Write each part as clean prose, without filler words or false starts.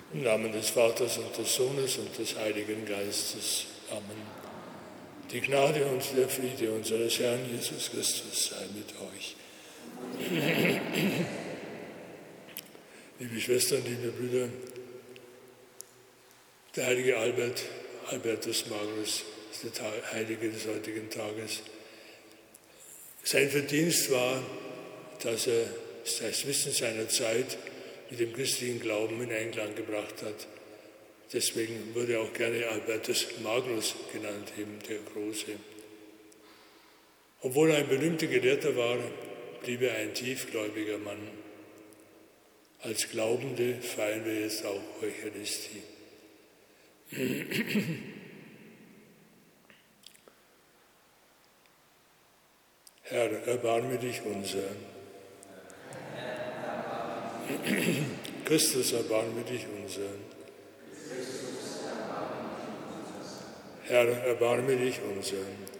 Im Namen des Vaters und des Sohnes und des Heiligen Geistes. Amen. Die Gnade und der Friede unseres Herrn Jesus Christus sei mit euch. Liebe Schwestern, liebe Brüder, der heilige Albertus Magnus ist der Heilige des heutigen Tages. Sein Verdienst war, dass er das Wissen seiner Zeit mit dem christlichen Glauben in Einklang gebracht hat. Deswegen wurde er auch gerne Albertus Magnus genannt, eben der Große. Obwohl er ein berühmter Gelehrter war, blieb er ein tiefgläubiger Mann. Als Glaubende feiern wir jetzt auch Eucharistie. Herr, erbarme dich unser. Christus, erbarme dich unser. Herr, erbarme dich unser.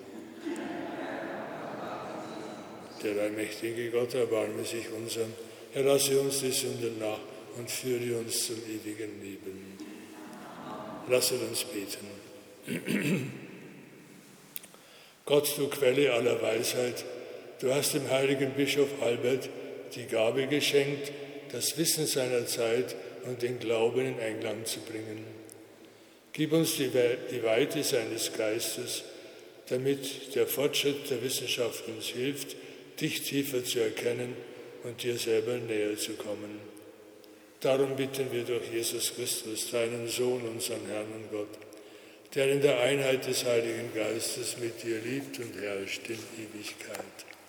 Der allmächtige Gott, erbarme sich unser. Herr, lasse uns die Sünden nach und führe uns zum ewigen Leben. Lasset uns beten. Gott, du Quelle aller Weisheit, du hast dem heiligen Bischof Albert die Gabe geschenkt, das Wissen seiner Zeit und den Glauben in Einklang zu bringen. Gib uns die Weite seines Geistes, damit der Fortschritt der Wissenschaft uns hilft, dich tiefer zu erkennen und dir selber näher zu kommen. Darum bitten wir durch Jesus Christus, deinen Sohn, unseren Herrn und Gott, der in der Einheit des Heiligen Geistes mit dir liebt und herrscht in Ewigkeit.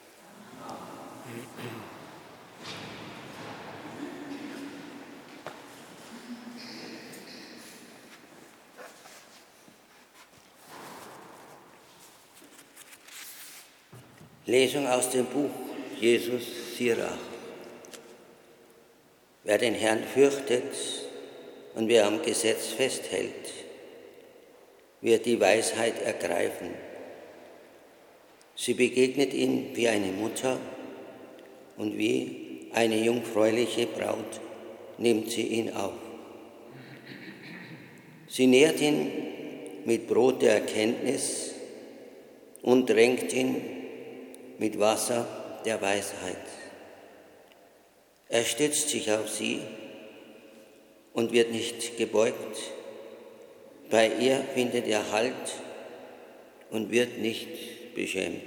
Lesung aus dem Buch Jesus Sirach. Wer den Herrn fürchtet und wer am Gesetz festhält, wird die Weisheit ergreifen. Sie begegnet ihm wie eine Mutter und wie eine jungfräuliche Braut nimmt sie ihn auf. Sie nährt ihn mit Brot der Erkenntnis und drängt ihn mit Wasser der Weisheit. Er stützt sich auf sie und wird nicht gebeugt. Bei ihr findet er Halt und wird nicht beschämt.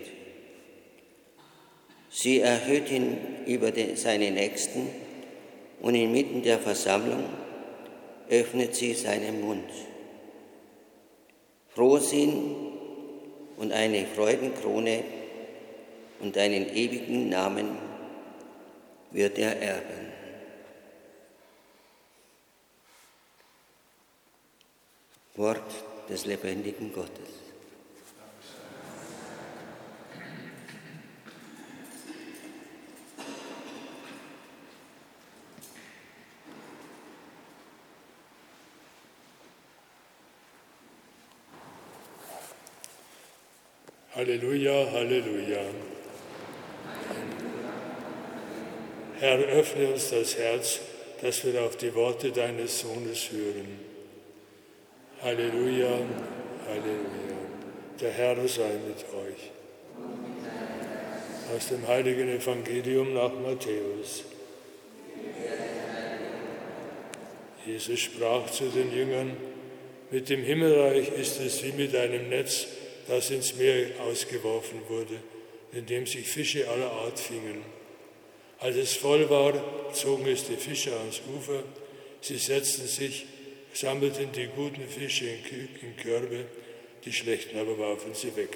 Sie erhöht ihn über seine Nächsten und inmitten der Versammlung öffnet sie seinen Mund. Frohsinn und eine Freudenkrone und einen ewigen Namen wird er erben. Wort des lebendigen Gottes. Halleluja, Halleluja. Herr, öffne uns das Herz, dass wir auf die Worte deines Sohnes hören. Halleluja, Halleluja. Der Herr sei mit euch. Aus dem heiligen Evangelium nach Matthäus. Jesus sprach zu den Jüngern: Mit dem Himmelreich ist es wie mit einem Netz, das ins Meer ausgeworfen wurde, in dem sich Fische aller Art fingen. Als es voll war, zogen es die Fischer ans Ufer. Sie setzten sich, sammelten die guten Fische in Körbe, die schlechten aber warfen sie weg.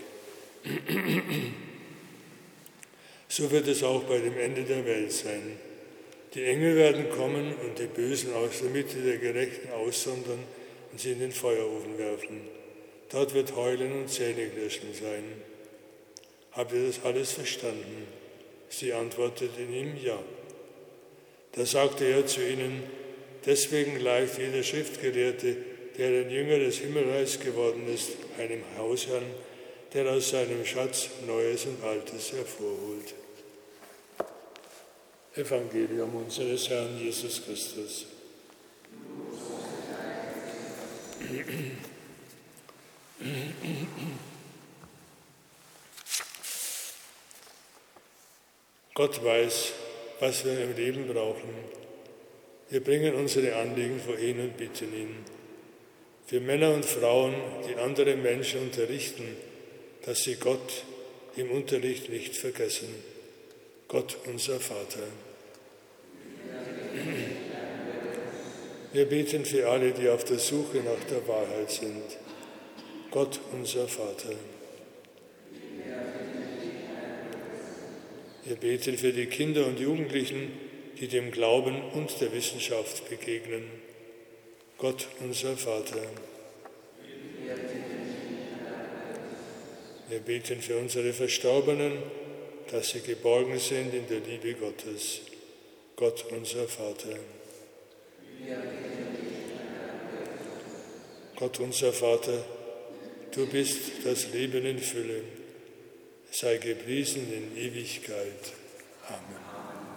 So wird es auch bei dem Ende der Welt sein. Die Engel werden kommen und die Bösen aus der Mitte der Gerechten aussondern und sie in den Feuerofen werfen. Dort wird Heulen und Zähneknirschen sein. Habt ihr das alles verstanden? Sie antworteten ihm: Ja. Da sagte er zu ihnen: Deswegen gleicht jeder Schriftgelehrte, der ein Jünger des Himmelreichs geworden ist, einem Hausherrn, der aus seinem Schatz Neues und Altes hervorholt. Evangelium unseres Herrn Jesus Christus. Gott weiß, was wir im Leben brauchen. Wir bringen unsere Anliegen vor ihn und bitten ihn. Für Männer und Frauen, die andere Menschen unterrichten, dass sie Gott im Unterricht nicht vergessen. Gott, unser Vater. Wir beten für alle, die auf der Suche nach der Wahrheit sind. Gott, unser Vater. Wir beten für die Kinder und Jugendlichen, die dem Glauben und der Wissenschaft begegnen. Gott, unser Vater. Wir beten für unsere Verstorbenen, dass sie geborgen sind in der Liebe Gottes. Gott, unser Vater. Gott, unser Vater, du bist das Leben in Fülle. Sei gepriesen in Ewigkeit. Amen.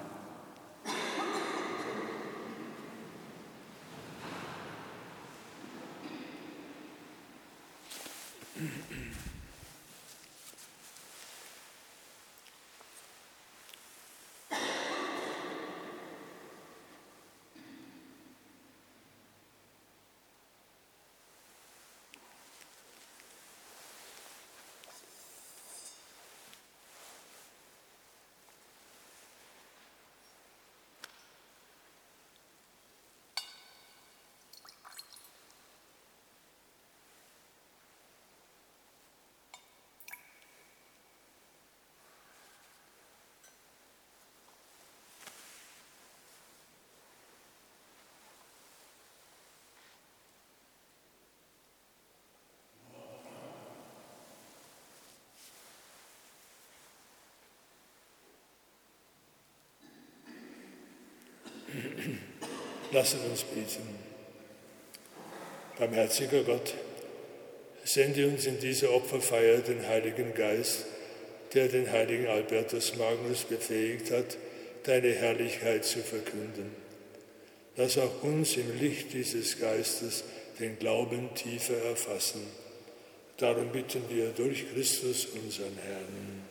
Lasset uns beten. Barmherziger Gott, sende uns in dieser Opferfeier den Heiligen Geist, der den heiligen Albertus Magnus befähigt hat, deine Herrlichkeit zu verkünden. Lass auch uns im Licht dieses Geistes den Glauben tiefer erfassen. Darum bitten wir durch Christus, unseren Herrn.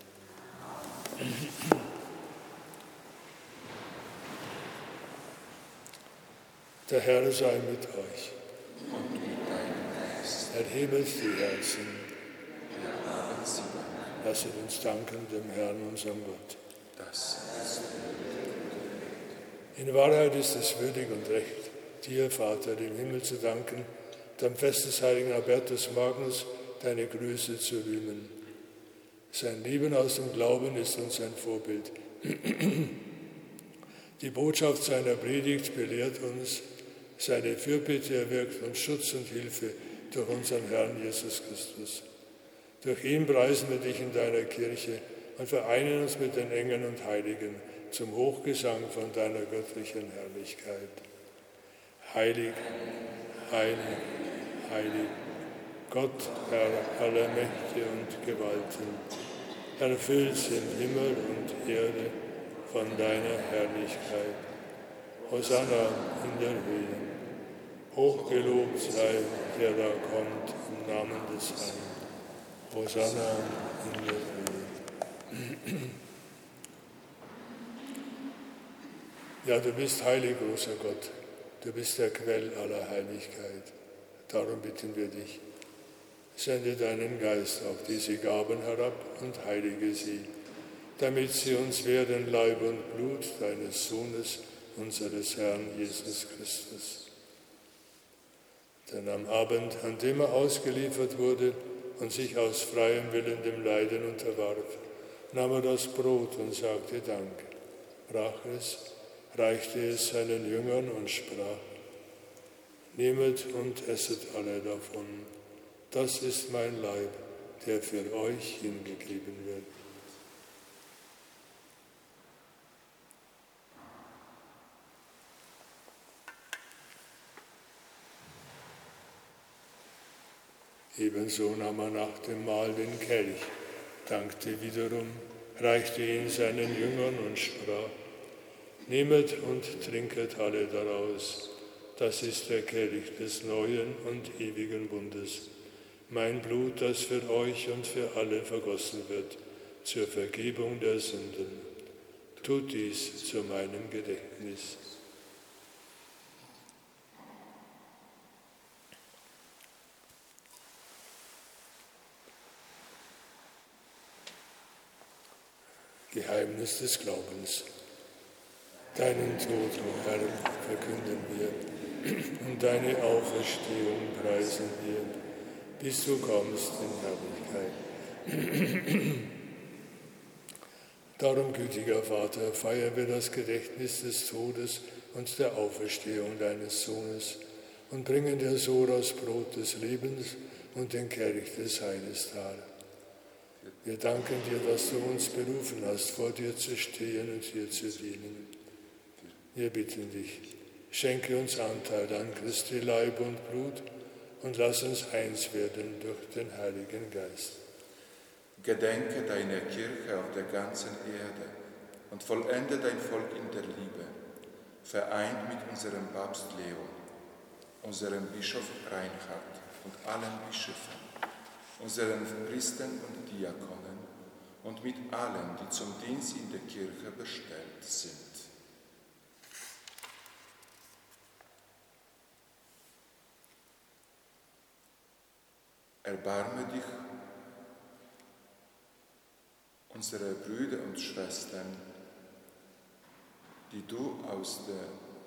Der Herr sei mit euch. Und mit deinem Geist. Erhebet die Herzen. Lasset uns danken dem Herrn, unserem Gott. Das ist in Wahrheit ist es würdig und recht, dir, Vater, im Himmel zu danken, und am Fest des heiligen Albertus Magnus deine Größe zu rühmen. Sein Leben aus dem Glauben ist uns ein Vorbild. Die Botschaft seiner Predigt belehrt uns, seine Fürbitte erwirkt uns Schutz und Hilfe durch unseren Herrn Jesus Christus. Durch ihn preisen wir dich in deiner Kirche und vereinen uns mit den Engeln und Heiligen zum Hochgesang von deiner göttlichen Herrlichkeit. Heilig, heilig, heilig, Gott, Herr aller Mächte und Gewalten, erfüllt's im Himmel und Erde von deiner Herrlichkeit. Hosanna in der Höhe. Hochgelobt sei, der da kommt im Namen des Herrn. Hosanna in der Höhe. Ja, du bist heilig, großer Gott. Du bist der Quell aller Heiligkeit. Darum bitten wir dich. Sende deinen Geist auf diese Gaben herab und heilige sie, damit sie uns werden Leib und Blut deines Sohnes, unseres Herrn Jesus Christus. Denn am Abend, an dem er ausgeliefert wurde und sich aus freiem Willen dem Leiden unterwarf, nahm er das Brot und sagte Dank, brach es, reichte es seinen Jüngern und sprach, nehmet und esset alle davon, das ist mein Leib, der für euch hingegeben wird. Ebenso nahm er nach dem Mahl den Kelch, dankte wiederum, reichte ihn seinen Jüngern und sprach, nehmet und trinket alle daraus, das ist der Kelch des neuen und ewigen Bundes. Mein Blut, das für euch und für alle vergossen wird, zur Vergebung der Sünden. Tut dies zu meinem Gedächtnis. Geheimnis des Glaubens. Deinen Tod, o Herr, verkünden wir und deine Auferstehung preisen wir, bis du kommst in Herrlichkeit. Darum, gütiger Vater, feiern wir das Gedächtnis des Todes und der Auferstehung deines Sohnes und bringen dir so das Brot des Lebens und den Kelch des Heiles dar. Wir danken dir, dass du uns berufen hast, vor dir zu stehen und dir zu dienen. Wir bitten dich, schenke uns Anteil an Christi Leib und Blut und lass uns eins werden durch den Heiligen Geist. Gedenke deiner Kirche auf der ganzen Erde und vollende dein Volk in der Liebe, vereint mit unserem Papst Leon, unserem Bischof Reinhard und allen Bischöfen, unseren Priestern und Diakonen und mit allen, die zum Dienst in der Kirche bestellt sind. Erbarme dich unsere Brüder und Schwestern, die du aus der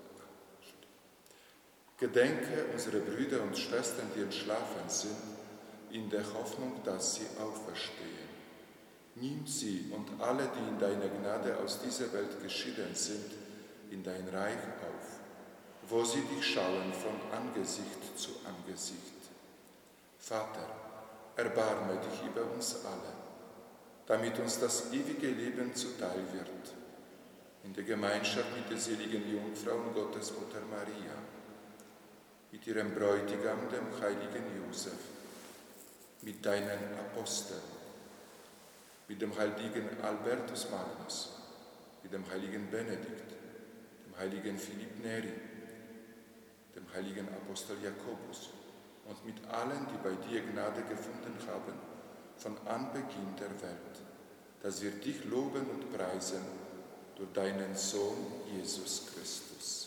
Gedenke unsere Brüder und Schwestern, die entschlafen sind, in der Hoffnung, dass sie auferstehen. Nimm sie und alle, die in deiner Gnade aus dieser Welt geschieden sind, in dein Reich auf, wo sie dich schauen von Angesicht zu Angesicht. Vater, erbarme dich über uns alle, damit uns das ewige Leben zuteil wird, in der Gemeinschaft mit der seligen Jungfrau und Gottesmutter Maria, mit ihrem Bräutigam, dem heiligen Josef, mit deinen Aposteln, mit dem heiligen Albertus Magnus, mit dem heiligen Benedikt, dem heiligen Philipp Neri, dem heiligen Apostel Jakobus und mit allen, die bei dir Gnade gefunden haben, von Anbeginn der Welt, dass wir dich loben und preisen durch deinen Sohn Jesus Christus.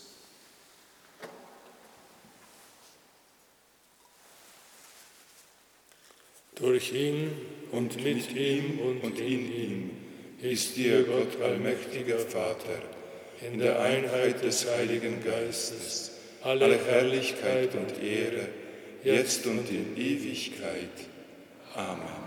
Durch ihn und mit ihm und in ihm ist dir, Gott allmächtiger Vater, in der Einheit des Heiligen Geistes, alle Herrlichkeit und Ehre, jetzt und in Ewigkeit. Amen.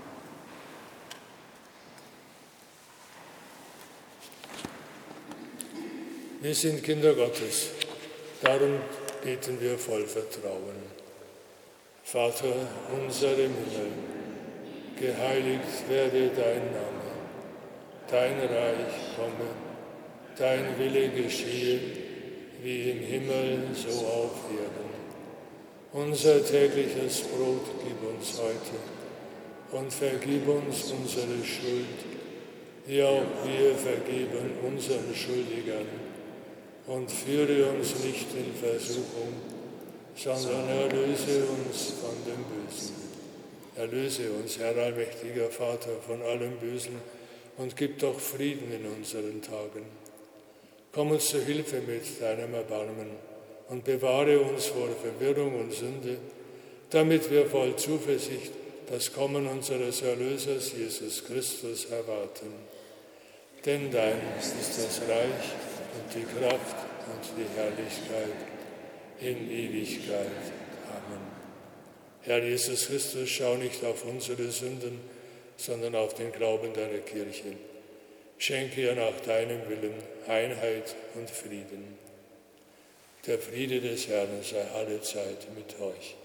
Wir sind Kinder Gottes, darum beten wir voll Vertrauen. Vater unser im Himmel, geheiligt werde dein Name, dein Reich komme, dein Wille geschehe, wie im Himmel, so auf Erden. Unser tägliches Brot gib uns heute und vergib uns unsere Schuld, wie auch wir vergeben unseren Schuldigern. Und führe uns nicht in Versuchung, sondern erlöse uns von dem Bösen. Erlöse uns, Herr allmächtiger Vater, von allem Bösen und gib doch Frieden in unseren Tagen. Komm uns zu Hilfe mit deinem Erbarmen und bewahre uns vor Verwirrung und Sünde, damit wir voll Zuversicht das Kommen unseres Erlösers Jesus Christus erwarten. Denn dein ist das Reich und die Kraft und die Herrlichkeit in Ewigkeit. Amen. Herr Jesus Christus, schau nicht auf unsere Sünden, sondern auf den Glauben deiner Kirche. Schenke ihr nach deinem Willen Einheit und Frieden. Der Friede des Herrn sei alle Zeit mit euch.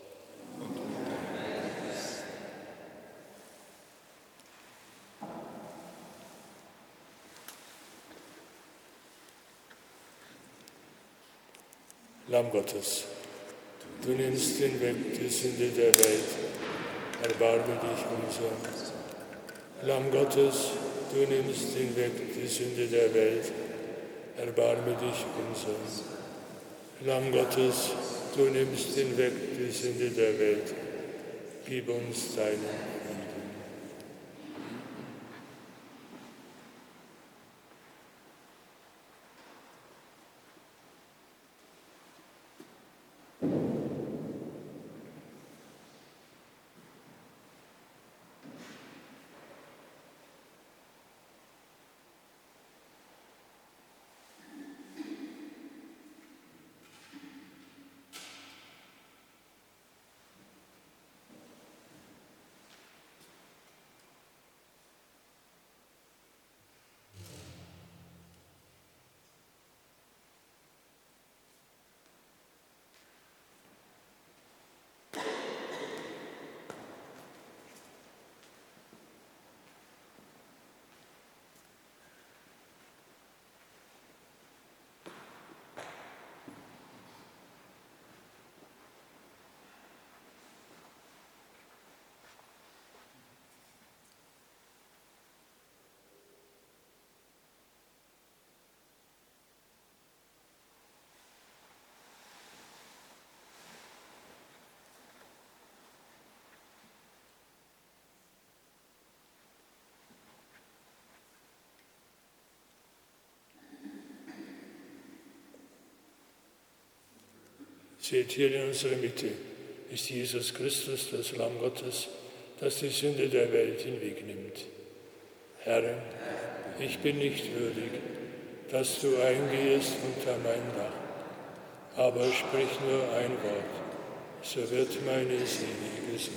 Lamm Gottes, du nimmst hinweg die Sünde der Welt, erbarme dich unser. Lamm Gottes, du nimmst hinweg die Sünde der Welt, erbarme dich unser. Lamm Gottes, du nimmst hinweg die Sünde der Welt. Gib uns deinen Frieden. Seht, hier in unserer Mitte ist Jesus Christus, das Lamm Gottes, das die Sünde der Welt hinwegnimmt. Herr, ich bin nicht würdig, dass du eingehst unter mein Dach, aber sprich nur ein Wort, so wird meine Seele gesund.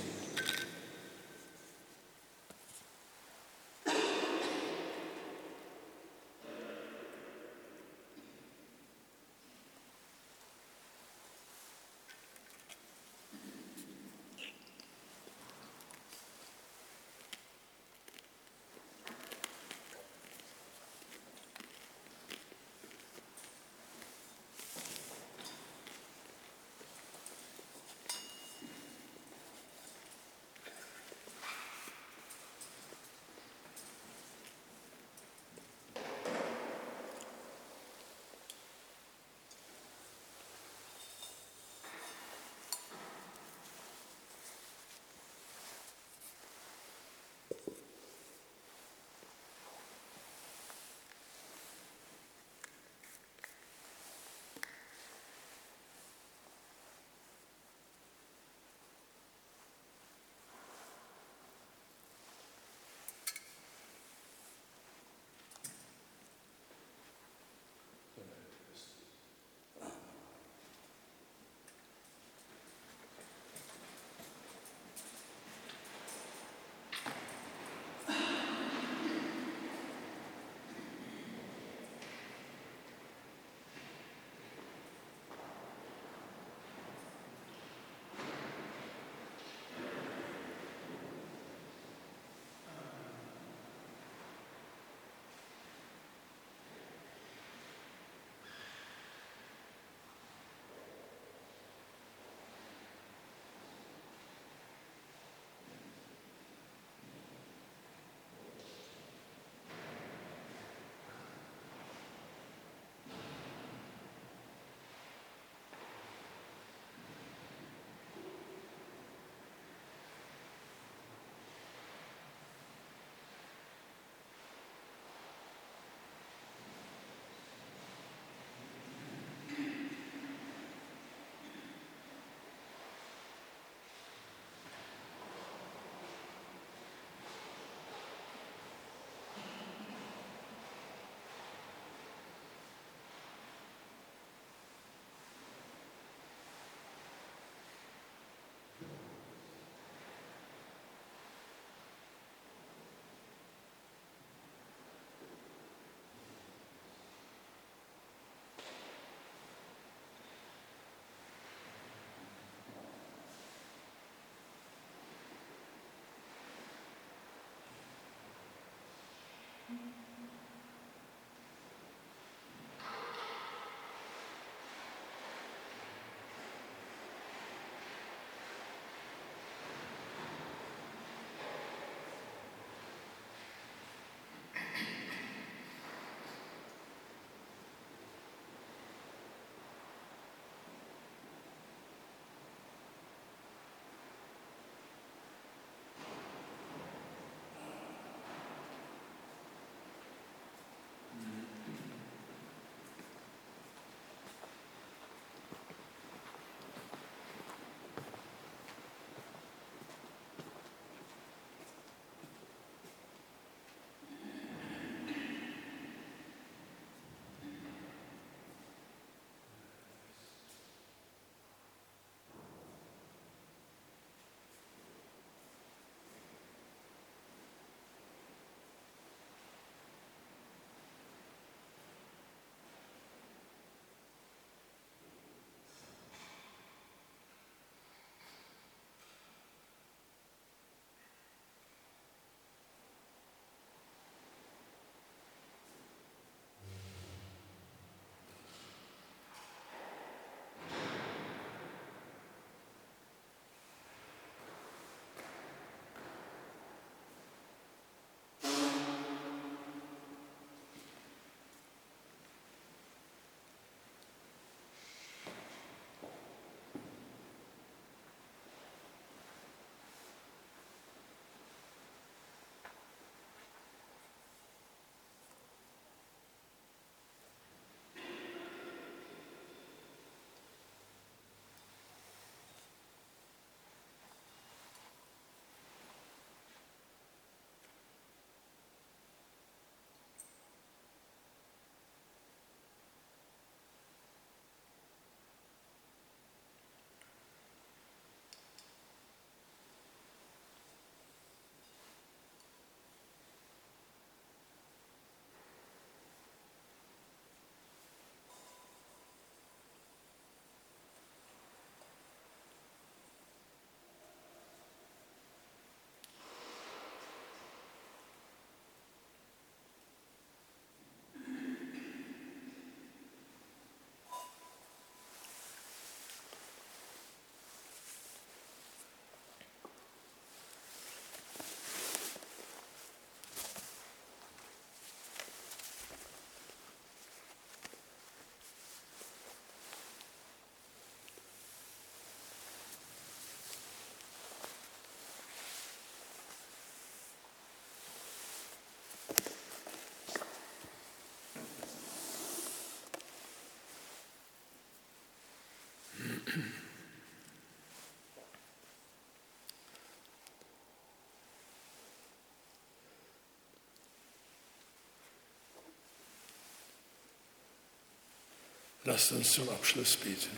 Lasst uns zum Abschluss beten.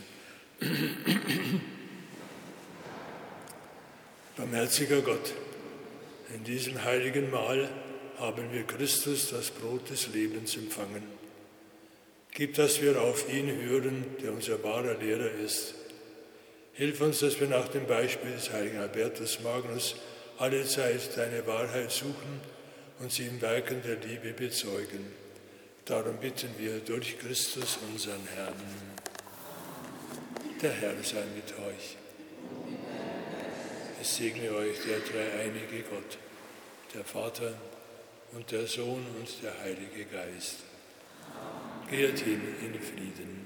Barmherziger Gott, in diesem heiligen Mahl haben wir Christus, das Brot des Lebens, empfangen. Gib, dass wir auf ihn hören, der unser wahrer Lehrer ist. Hilf uns, dass wir nach dem Beispiel des heiligen Albertus Magnus alle Zeit deine Wahrheit suchen und sie im Werken der Liebe bezeugen. Darum bitten wir durch Christus, unseren Herrn. Der Herr sei mit euch. Es segne euch der dreieinige Gott, der Vater und der Sohn und der Heilige Geist. Geht hin in Frieden.